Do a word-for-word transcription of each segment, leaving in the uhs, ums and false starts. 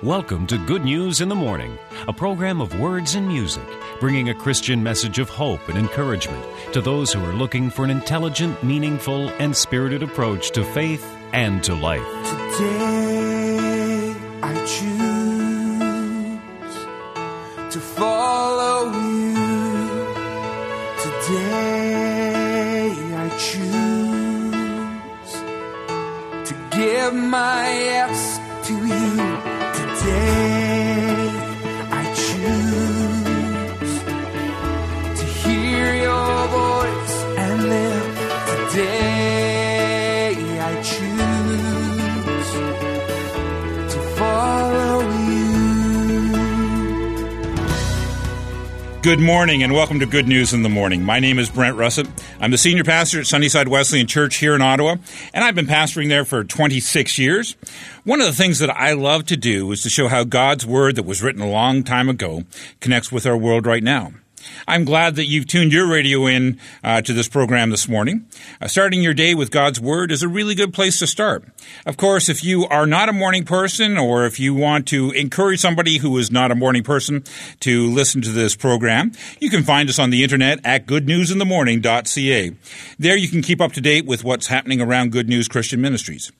Welcome to Good News in the Morning, a program of words and music, bringing a Christian message of hope and encouragement to those who are looking for an intelligent, meaningful, and spirited approach to faith and to life. Today I choose to follow you. Today I choose to give my yes to you. Today I choose to hear your voice and live. Today I choose to follow you. Good morning and welcome to Good News in the Morning. My name is Brent Russett. I'm the senior pastor at Sunnyside Wesleyan Church here in Ottawa, and I've been pastoring there for twenty-six years. One of the things that I love to do is to show how God's Word that was written a long time ago connects with our world right now. I'm glad that you've tuned your radio in uh, to this program this morning. Uh, starting your day with God's Word is a really good place to start. Of course, if you are not a morning person, or if you want to encourage somebody who is not a morning person to listen to this program, you can find us on the internet at good news in the morning dot c a. There you can keep up to date with what's happening around Good News Christian Ministries.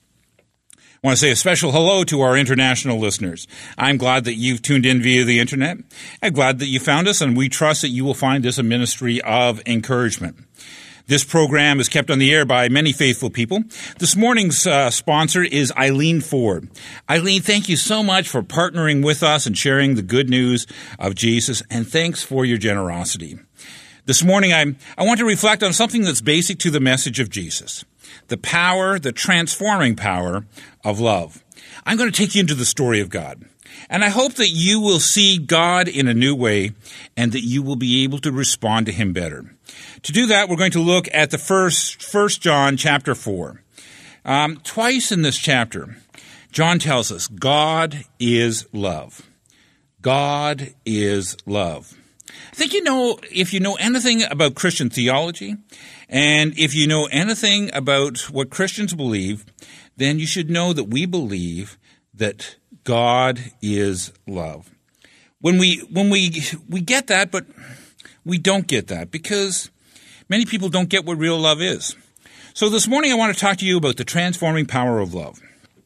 I want to say a special hello to our international listeners. I'm glad that you've tuned in via the internet. I'm glad that you found us, and we trust that you will find this a ministry of encouragement. This program is kept on the air by many faithful people. This morning's uh, sponsor is Eileen Ford. Eileen, thank you so much for partnering with us and sharing the good news of Jesus, and thanks for your generosity. This morning, I I want to reflect on something that's basic to the message of Jesus. The power, the transforming power of love. I'm going to take you into the story of God. And I hope that you will see God in a new way and that you will be able to respond to him better. To do that, we're going to look at the first, First John chapter four. Um, twice in this chapter, John tells us God is love. God is love. I think you know, if you know anything about Christian theology, and if you know anything about what Christians believe, then you should know that we believe that God is love. When we when we we get that, but we don't get that because many people don't get what real love is. So this morning I want to talk to you about the transforming power of love.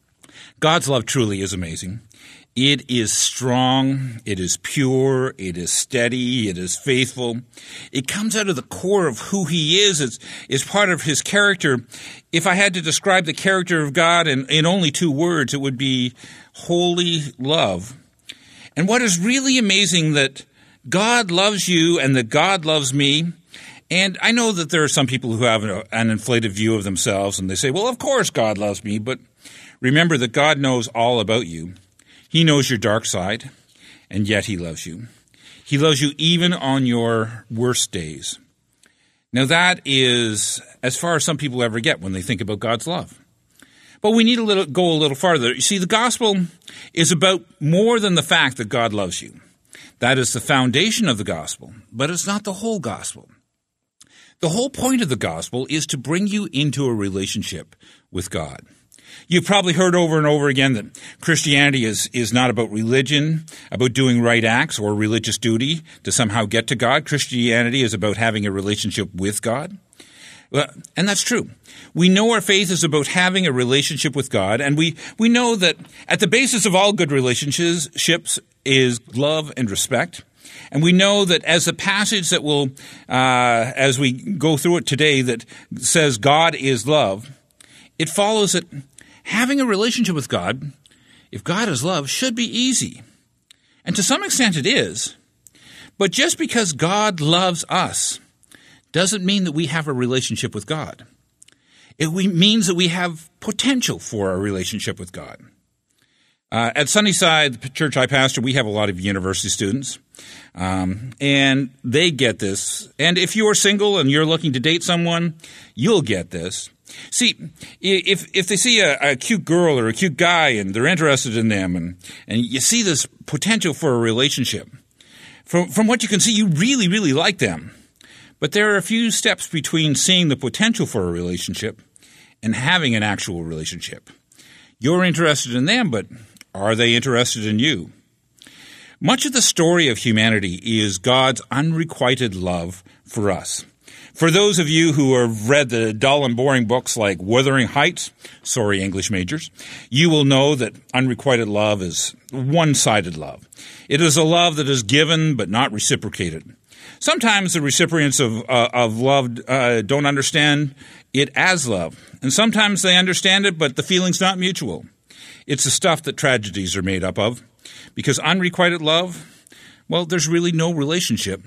God's love truly is amazing. It is strong, it is pure, it is steady, it is faithful. It comes out of the core of who he is. It's, it's part of his character. If I had to describe the character of God in, in only two words, it would be holy love. And what is really amazing that God loves you and that God loves me. And I know that there are some people who have an, an inflated view of themselves and they say, well, of course God loves me. But remember that God knows all about you. He knows your dark side, and yet he loves you. He loves you even on your worst days. Now that is as far as some people ever get when they think about God's love. But we need to little, go a little farther. You see, the gospel is about more than the fact that God loves you. That is the foundation of the gospel, but it's not the whole gospel. The whole point of the gospel is to bring you into a relationship with God. You've probably heard over and over again that Christianity is, is not about religion, about doing right acts or religious duty to somehow get to God. Christianity is about having a relationship with God. Well, and that's true. We know our faith is about having a relationship with God, and we, we know that at the basis of all good relationships is love and respect. And we know that as the passage that will, uh, as we go through it today, that says God is love, it follows that having a relationship with God, if God is love, should be easy. And to some extent it is. But just because God loves us doesn't mean that we have a relationship with God. It means that we have potential for a relationship with God. Uh, at Sunnyside, the church I pastor, we have a lot of university students. Um, and they get this. And if you're single and you're looking to date someone, you'll get this. See, if if they see a, a cute girl or a cute guy and they're interested in them and, and you see this potential for a relationship, from, from what you can see, you really, really like them. But there are a few steps between seeing the potential for a relationship and having an actual relationship. You're interested in them, but Are they interested in you? Much of the story of humanity is God's unrequited love for us. For those of you who have read the dull and boring books like Wuthering Heights, sorry, English majors, you will know that unrequited love is one-sided love. It is a love that is given but not reciprocated. Sometimes the recipients of, uh, of love uh, don't understand it as love, and sometimes they understand it, but the feeling's not mutual. It's the stuff that tragedies are made up of, because unrequited love, well, there's really no relationship.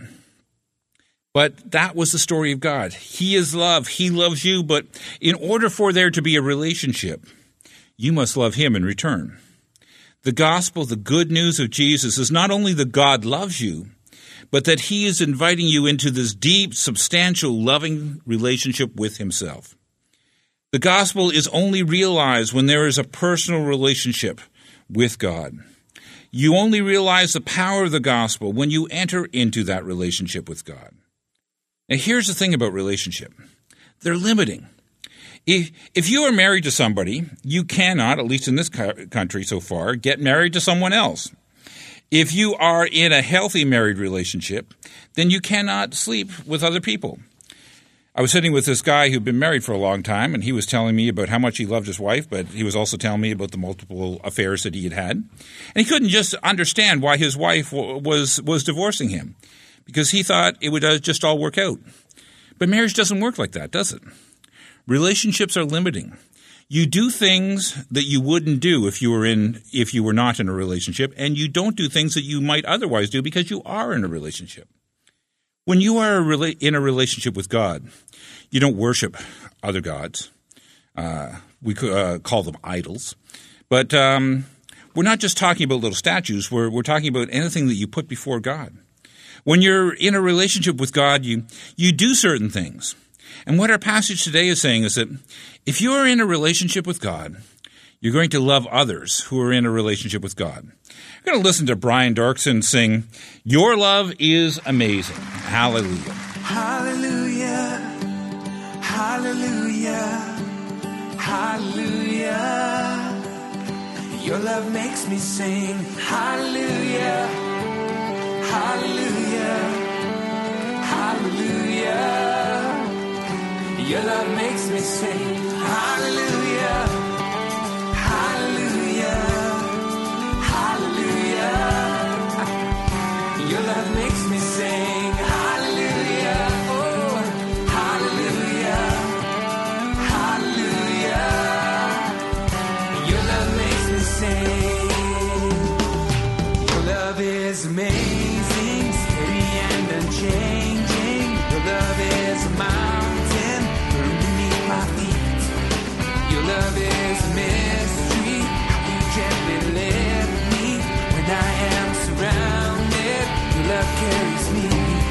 But that was the story of God. He is love. He loves you. But in order for there to be a relationship, you must love him in return. The gospel, the good news of Jesus, is not only that God loves you, but that he is inviting you into this deep, substantial, loving relationship with himself. The gospel is only realized when there is a personal relationship with God. You only realize the power of the gospel when you enter into that relationship with God. Now, here's the thing about relationship. They're limiting. If, if you are married to somebody, you cannot, at least in this country so far, get married to someone else. If you are in a healthy married relationship, then you cannot sleep with other people. I was sitting with this guy who'd been married for a long time, and he was telling me about how much he loved his wife, but he was also telling me about the multiple affairs that he had had. And he couldn't just understand why his wife w- was, was divorcing him, because he thought it would uh, just all work out. But marriage doesn't work like that, does it? Relationships are limiting. You do things that you wouldn't do if you were in if you were not in a relationship, and you don't do things that you might otherwise do because you are in a relationship. When you are a rela- in a relationship with God, you don't worship other gods. Uh, we could uh, call them idols. But um, we're not just talking about little statues. We're, we're talking about anything that you put before God. When you're in a relationship with God, you, you do certain things. And what our passage today is saying is that if you are in a relationship with God, you're going to love others who are in a relationship with God. We're going to listen to Brian Dorkson sing, "Your Love is Amazing." Hallelujah. Hallelujah. Hallelujah. Hallelujah. Your love makes me sing. Hallelujah. Hallelujah. Hallelujah. Your love makes me sing. Hallelujah. Hallelujah. Hallelujah. Your love makes me sing. Hallelujah. Oh, hallelujah. Hallelujah. Your love makes me sing. Your love is amazing, steady and unchanging. Your love is a mountain beneath my feet. Your love is a mystery. You gently lift me when I am surrounded. Your love carries me.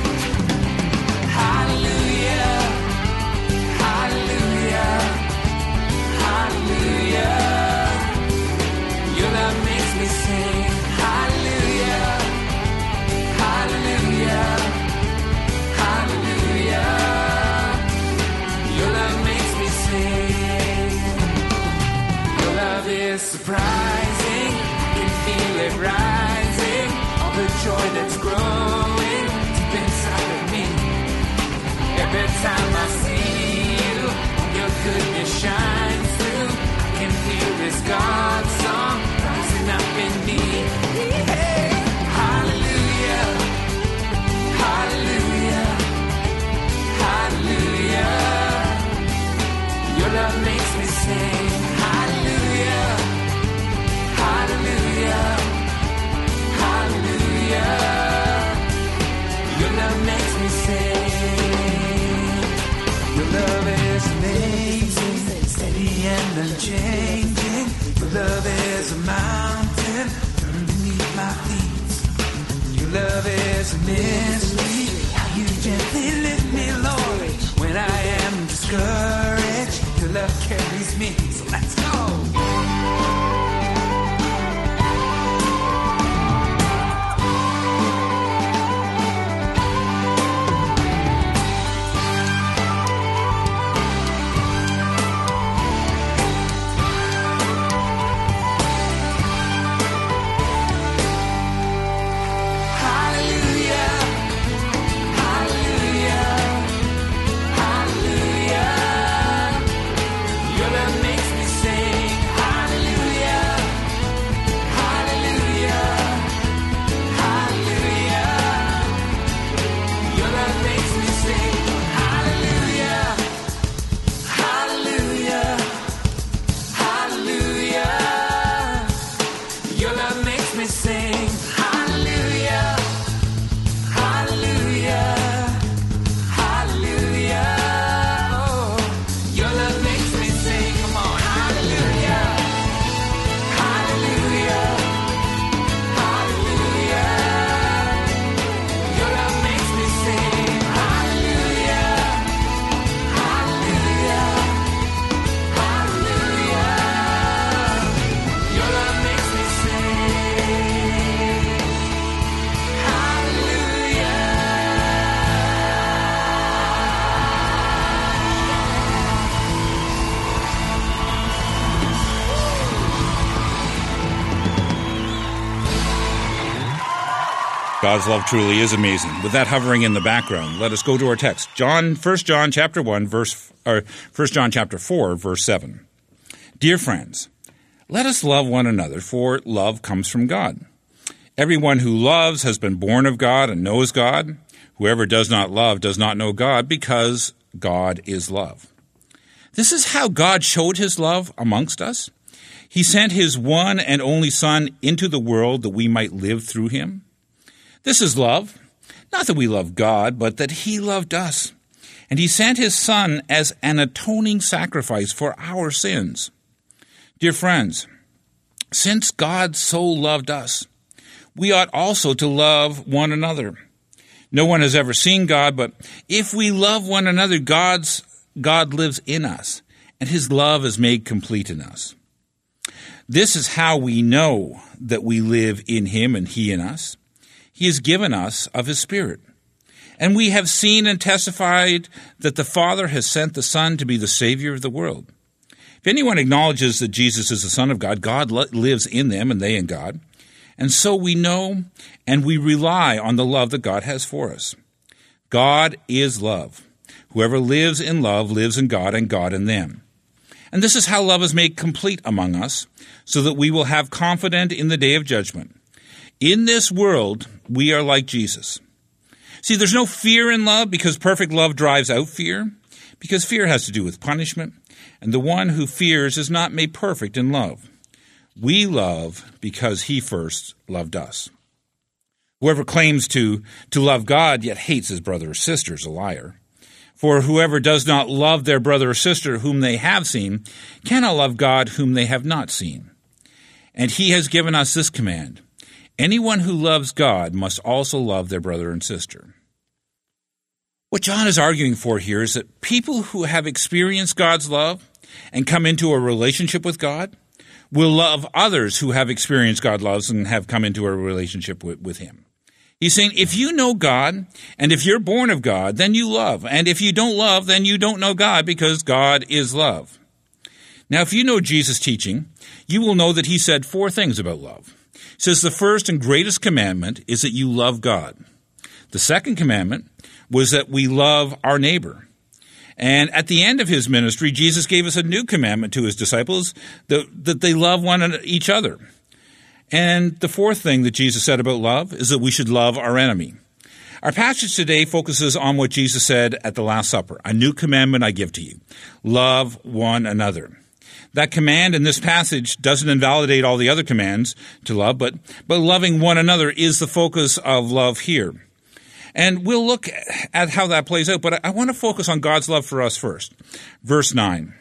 Hallelujah. Hallelujah. Hallelujah. Your love makes me sing. Hallelujah. Hallelujah. Hallelujah. Your love makes me sing. Your love is surprising. I can feel it rising. All the joy that's growing deep inside of me. Every time I see you, your goodness shines through. I can hear this God song rising up in me. Hey, hallelujah. Hallelujah. Hallelujah. Your love makes me sing. Hallelujah. Hallelujah. Hallelujah. Your love makes me sing. Your love is amazing, steady and unchanging. Your love is a mountain underneath my feet. Your love is a mystery. How you gently lift me, Lord, when I am discouraged. Your love carries me. So let's go. God's love truly is amazing. With that hovering in the background, let us go to our text. John, First John chapter one, verse, or First John chapter four, verse seven. Dear friends, let us love one another, for love comes from God. Everyone who loves has been born of God and knows God. Whoever does not love does not know God, because God is love. This is how God showed his love amongst us. He sent his one and only Son into the world that we might live through him. This is love, not that we love God, but that he loved us. And he sent his Son as an atoning sacrifice for our sins. Dear friends, since God so loved us, we ought also to love one another. No one has ever seen God, but if we love one another, God's, God lives in us, and his love is made complete in us. This is how we know that we live in him and he in us. He has given us of his Spirit. And we have seen and testified that the Father has sent the Son to be the Savior of the world. If anyone acknowledges that Jesus is the Son of God, God lives in them and they in God. And so we know and we rely on the love that God has for us. God is love. Whoever lives in love lives in God and God in them. And this is how love is made complete among us, so that we will have confidence in the day of judgment. In this world, we are like Jesus. See, there's no fear in love, because perfect love drives out fear, because fear has to do with punishment, and the one who fears is not made perfect in love. We love because he first loved us. Whoever claims to, to love God yet hates his brother or sister is a liar. For whoever does not love their brother or sister whom they have seen cannot love God whom they have not seen. And he has given us this command: anyone who loves God must also love their brother and sister. What John is arguing for here is that people who have experienced God's love and come into a relationship with God will love others who have experienced God's love and have come into a relationship with, with him. He's saying, if you know God, and if you're born of God, then you love. And if you don't love, then you don't know God, because God is love. Now, if you know Jesus' teaching, you will know that he said four things about love. He says the first and greatest commandment is that you love God. The second commandment was that we love our neighbor. And at the end of his ministry, Jesus gave us a new commandment to his disciples, that, that they love one another, each other. And the fourth thing that Jesus said about love is that we should love our enemy. Our passage today focuses on what Jesus said at the Last Supper. A new commandment I give to you. Love one another. That command in this passage doesn't invalidate all the other commands to love, but, but loving one another is the focus of love here. And we'll look at how that plays out, but I, I want to focus on God's love for us first. Verse nine.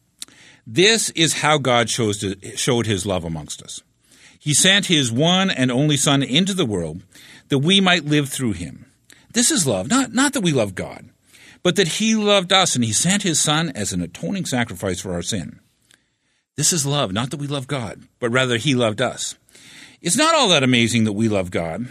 This is how God shows to, showed his love amongst us. He sent his one and only Son into the world that we might live through him. This is love, not, not that we love God, but that he loved us, and he sent his Son as an atoning sacrifice for our sin. This is love, not that we love God, but rather he loved us. It's not all that amazing that we love God,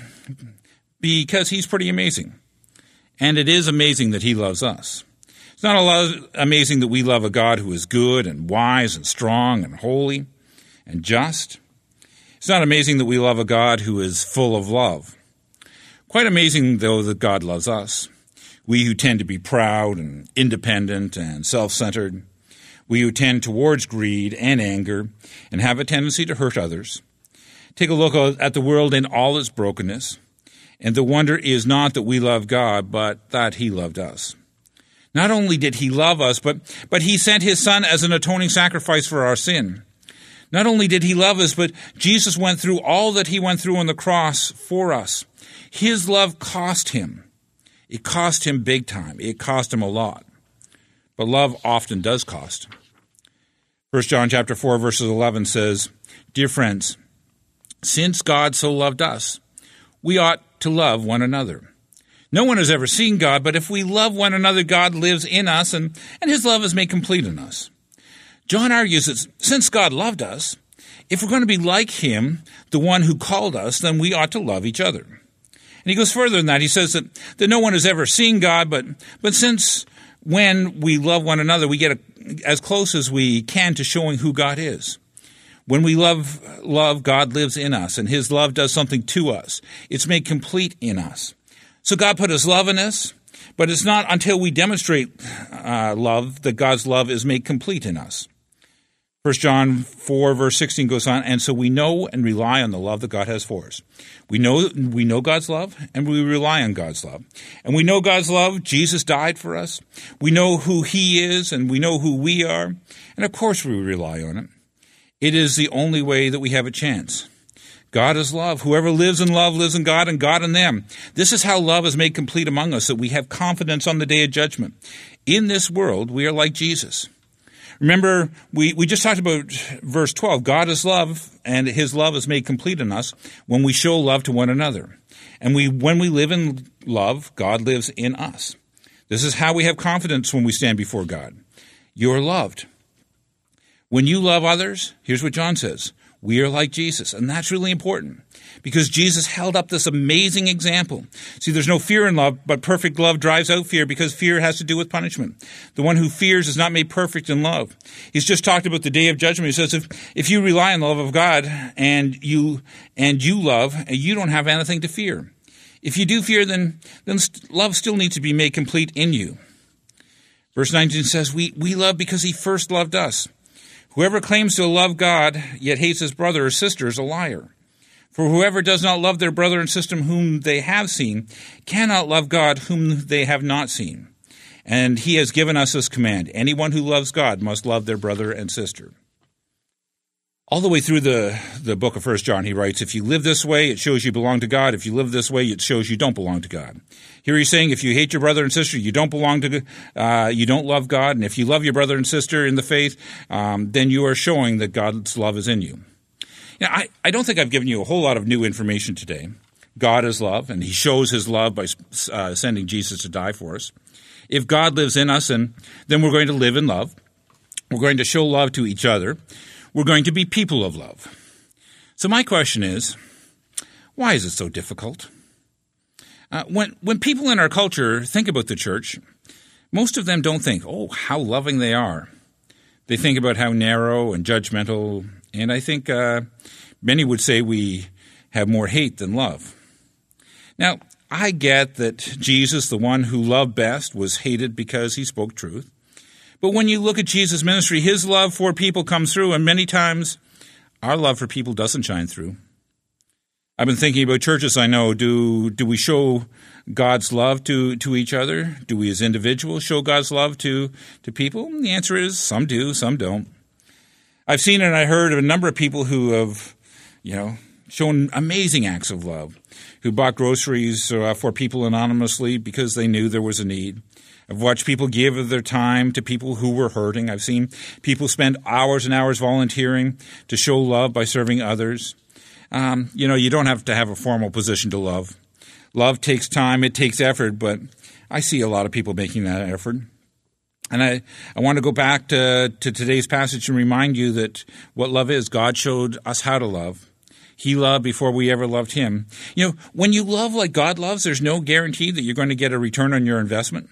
because he's pretty amazing. And it is amazing that he loves us. It's not a lot amazing that we love a God who is good and wise and strong and holy and just. It's not amazing that we love a God who is full of love. Quite amazing, though, that God loves us. We who tend to be proud and independent and self-centered. We who tend towards greed and anger and have a tendency to hurt others. Take a look at the world in all its brokenness. And the wonder is not that we love God, but that he loved us. Not only did he love us, but, but he sent his Son as an atoning sacrifice for our sin. Not only did he love us, but Jesus went through all that he went through on the cross for us. His love cost him. It cost him big time. It cost him a lot. But love often does cost. First John chapter four, verses eleven says, Dear friends, since God so loved us, we ought to love one another. No one has ever seen God, but if we love one another, God lives in us, and, and his love is made complete in us. John argues that since God loved us, if we're going to be like him, the one who called us, then we ought to love each other. And he goes further than that. He says that, that no one has ever seen God, but, but since when we love one another, we get a, as close as we can to showing who God is. When we love love, God lives in us, and his love does something to us. It's made complete in us. So God put his love in us, but it's not until we demonstrate uh, love that God's love is made complete in us. First John four, verse sixteen goes on, and so we know and rely on the love that God has for us. We know we know God's love, and we rely on God's love. And we know God's love. Jesus died for us. We know who he is, and we know who we are. And of course we rely on it. It is the only way that we have a chance. God is love. Whoever lives in love lives in God and God in them. This is how love is made complete among us, that we have confidence on the day of judgment. In this world, we are like Jesus. Remember, we, we just talked about verse twelve. God is love, and his love is made complete in us when we show love to one another. And we when we live in love, God lives in us. This is how we have confidence when we stand before God. You're loved. When you love others, here's what John says, we are like Jesus. And that's really important because Jesus held up this amazing example. See, there's no fear in love, but perfect love drives out fear because fear has to do with punishment. The one who fears is not made perfect in love. He's just talked about the day of judgment. He says, if, if you rely on the love of God and you and you love, you don't have anything to fear. If you do fear, then, then love still needs to be made complete in you. Verse nineteen says, we, we love because he first loved us. Whoever claims to love God, yet hates his brother or sister, is a liar. For whoever does not love their brother and sister whom they have seen, cannot love God whom they have not seen. And he has given us this command, anyone who loves God must love their brother and sister. All the way through the, the book of First John, he writes, if you live this way, it shows you belong to God. If you live this way, it shows you don't belong to God. Here he's saying, if you hate your brother and sister, you don't belong to, uh, you don't love God. And if you love your brother and sister in the faith, um, then you are showing that God's love is in you. Now, I, I don't think I've given you a whole lot of new information today. God is love, and he shows his love by uh, sending Jesus to die for us. If God lives in us, and then we're going to live in love. We're going to show love to each other. We're going to be people of love. So my question is, why is it so difficult? Uh, when when people in our culture think about the church, most of them don't think, oh, how loving they are. They think about how narrow and judgmental, and I think uh, many would say we have more hate than love. Now, I get that Jesus, the one who loved best, was hated because he spoke truth. But when you look at Jesus' ministry, his love for people comes through, and many times our love for people doesn't shine through. I've been thinking about churches I know. Do do we show God's love to, to each other? Do we as individuals show God's love to, to people? And the answer is some do, some don't. I've seen and I heard of a number of people who have, you know, shown amazing acts of love, who bought groceries uh, for people anonymously because they knew there was a need. I've watched people give of their time to people who were hurting. I've seen people spend hours and hours volunteering to show love by serving others. Um, you know, you don't have to have a formal position to love. Love takes time, it takes effort, but I see a lot of people making that effort. And I, I want to go back to, to today's passage and remind you that what love is. God showed us how to love. He loved before we ever loved him. You know, when you love like God loves, there's no guarantee that you're going to get a return on your investment.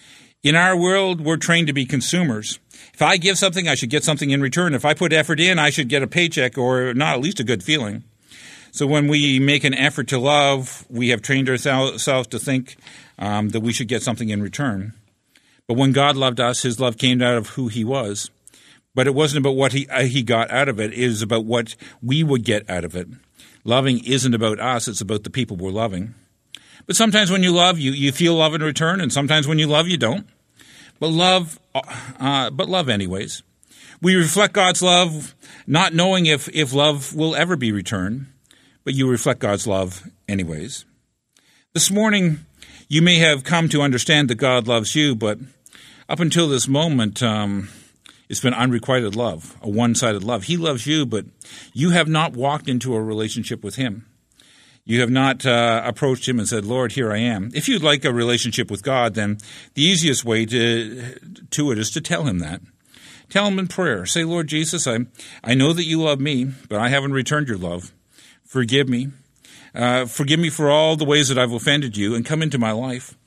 In our world, we're trained to be consumers. If I give something, I should get something in return. If I put effort in, I should get a paycheck or not at least a good feeling. So when we make an effort to love, we have trained ourselves to think um, that we should get something in return. But when God loved us, his love came out of who he was. But it wasn't about what he uh, he got out of it. It is about what we would get out of it. Loving isn't about us. It's about the people we're loving. But sometimes when you love, you, you feel love in return, and sometimes when you love, you don't. But love, uh, but love anyways. We reflect God's love, not knowing if, if love will ever be returned, but you reflect God's love anyways. This morning, you may have come to understand that God loves you, but up until this moment, um, it's been unrequited love, a one-sided love. He loves you, but you have not walked into a relationship with him. You have not uh, approached him and said, Lord, here I am. If you'd like a relationship with God, then the easiest way to to it is to tell him that. Tell him in prayer. Say, Lord Jesus, I, I know that you love me, but I haven't returned your love. Forgive me. Uh, forgive me for all the ways that I've offended you, and come into my life.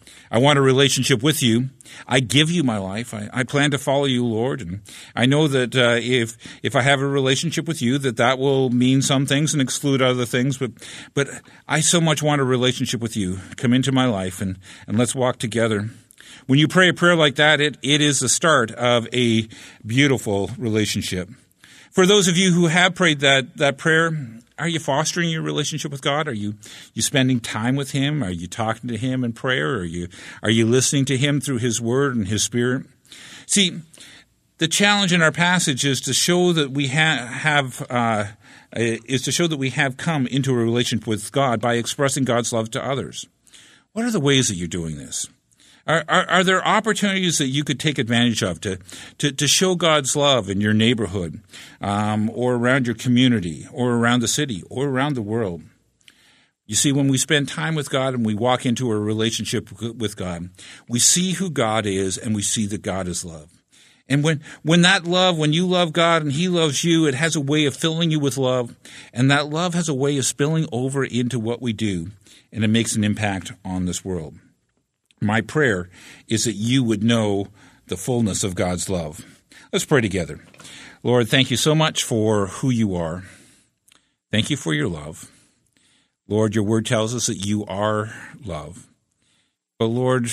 I want a relationship with you. I give you my life. I, I plan to follow you, Lord. And I know that uh, if if I have a relationship with you, that that will mean some things and exclude other things. But but I so much want a relationship with you. Come into my life and, and let's walk together. When you pray a prayer like that, it, it is the start of a beautiful relationship. For those of you who have prayed that, that prayer, are you fostering your relationship with God? Are you you spending time with Him? Are you talking to Him in prayer? Are you are you listening to Him through His Word and His Spirit? See, the challenge in our passage is to show that we ha- have uh, is to show that we have come into a relationship with God by expressing God's love to others. What are the ways that you're doing this? Are, are, are there opportunities that you could take advantage of to, to, to show God's love in your neighborhood, um, or around your community, or around the city, or around the world? You see, when we spend time with God and we walk into a relationship with God, we see who God is and we see that God is love. And when, when that love, when you love God and He loves you, it has a way of filling you with love, and that love has a way of spilling over into what we do, and it makes an impact on this world. My prayer is that you would know the fullness of God's love. Let's pray together. Lord, thank you so much for who you are. Thank you for your love. Lord, your word tells us that you are love. But Lord,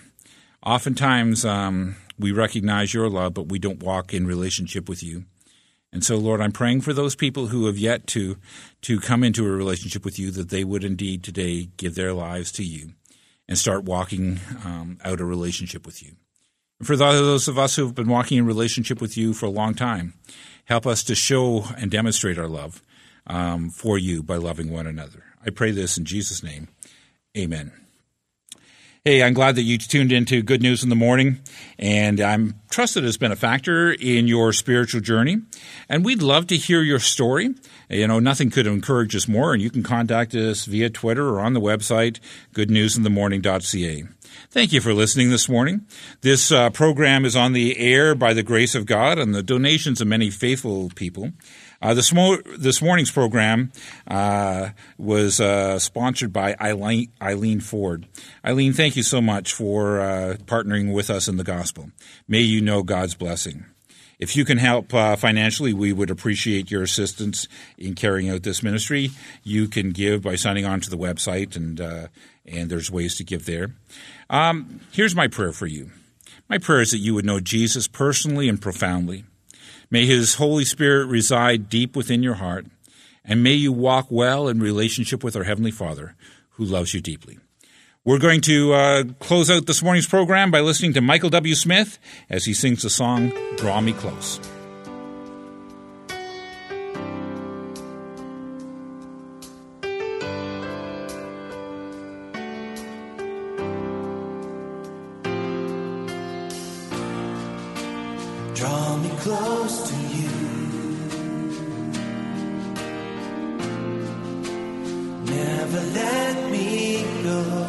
oftentimes um, we recognize your love, but we don't walk in relationship with you. And so, Lord, I'm praying for those people who have yet to, to come into a relationship with you, that they would indeed today give their lives to you and start walking um, out a relationship with you. And for those of us who have been walking in relationship with you for a long time, help us to show and demonstrate our love um, for you by loving one another. I pray this in Jesus' name. Amen. Hey, I'm glad that you tuned into Good News in the Morning, and I'm trusted it's been a factor in your spiritual journey. And we'd love to hear your story. You know, nothing could encourage us more, and you can contact us via Twitter or on the website, good news in the morning dot c a. Thank you for listening this morning. This uh, program is on the air by the grace of God and the donations of many faithful people. Uh, this, mo- this morning's program uh, was uh, sponsored by Eileen, Eileen Ford. Eileen, thank you so much for uh, partnering with us in the gospel. May you know God's blessing. If you can help uh, financially, we would appreciate your assistance in carrying out this ministry. You can give by signing on to the website, and uh, and there's ways to give there. Um, here's my prayer for you. My prayer is that you would know Jesus personally and profoundly. May His Holy Spirit reside deep within your heart, and may you walk well in relationship with our Heavenly Father, who loves you deeply. We're going to uh, close out this morning's program by listening to Michael W. Smith as he sings the song, Draw Me Close. Draw me close to you. Never let me go.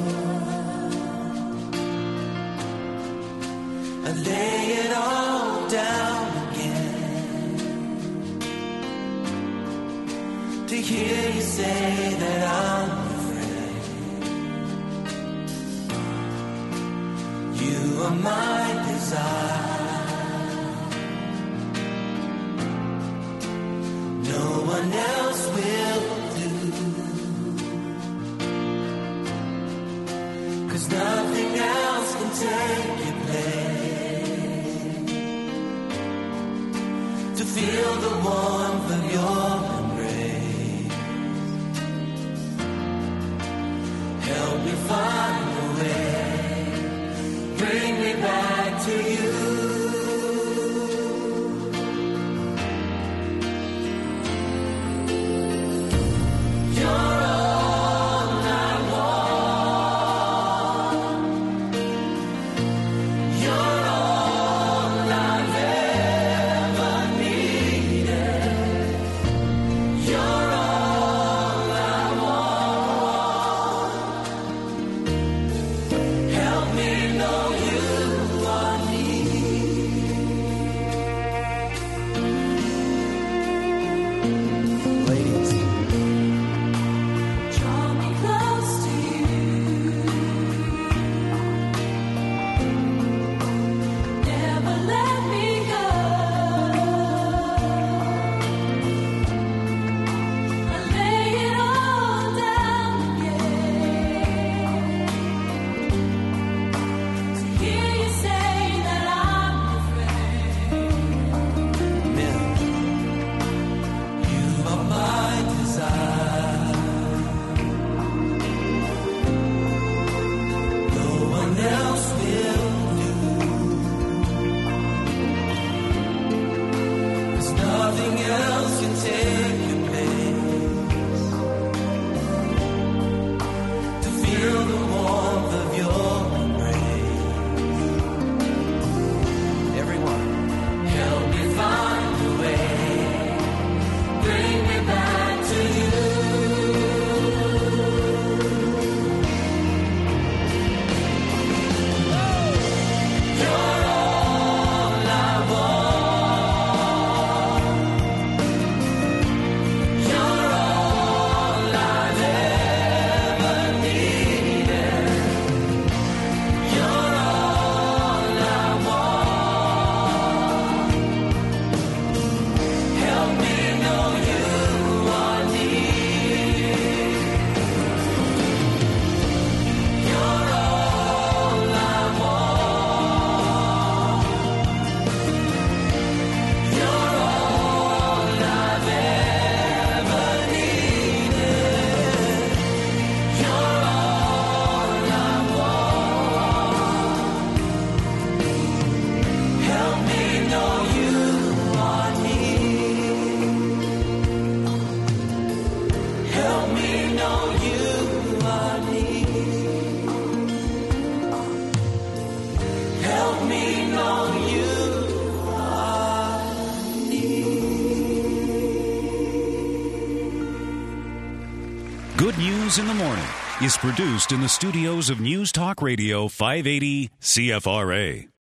I lay it all down again to hear you say that I'm afraid. You are my desire. No one else will do, 'cause nothing else can take your place. To feel the warmth of your embrace, help me find a way, bring me back to you. Help me know you are near. let me know you are near. Good News in the Morning is produced in the studios of News Talk Radio five eighty C F R A.